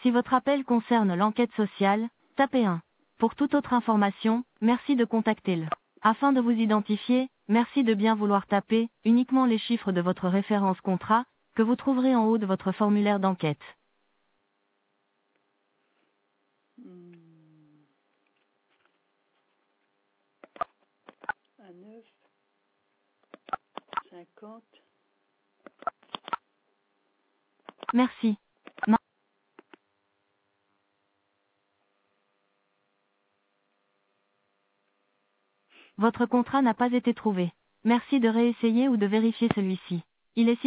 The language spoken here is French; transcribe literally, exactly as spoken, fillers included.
Si votre appel concerne l'enquête sociale, tapez un. Pour toute autre information, merci de contacter le. Afin de vous identifier, merci de bien vouloir taper uniquement les chiffres de votre référence contrat, que vous trouverez en haut de votre formulaire d'enquête. Hmm. À neuf, cinquante. Merci. Ma- Votre contrat n'a pas été trouvé. Merci de réessayer ou de vérifier celui-ci. Il est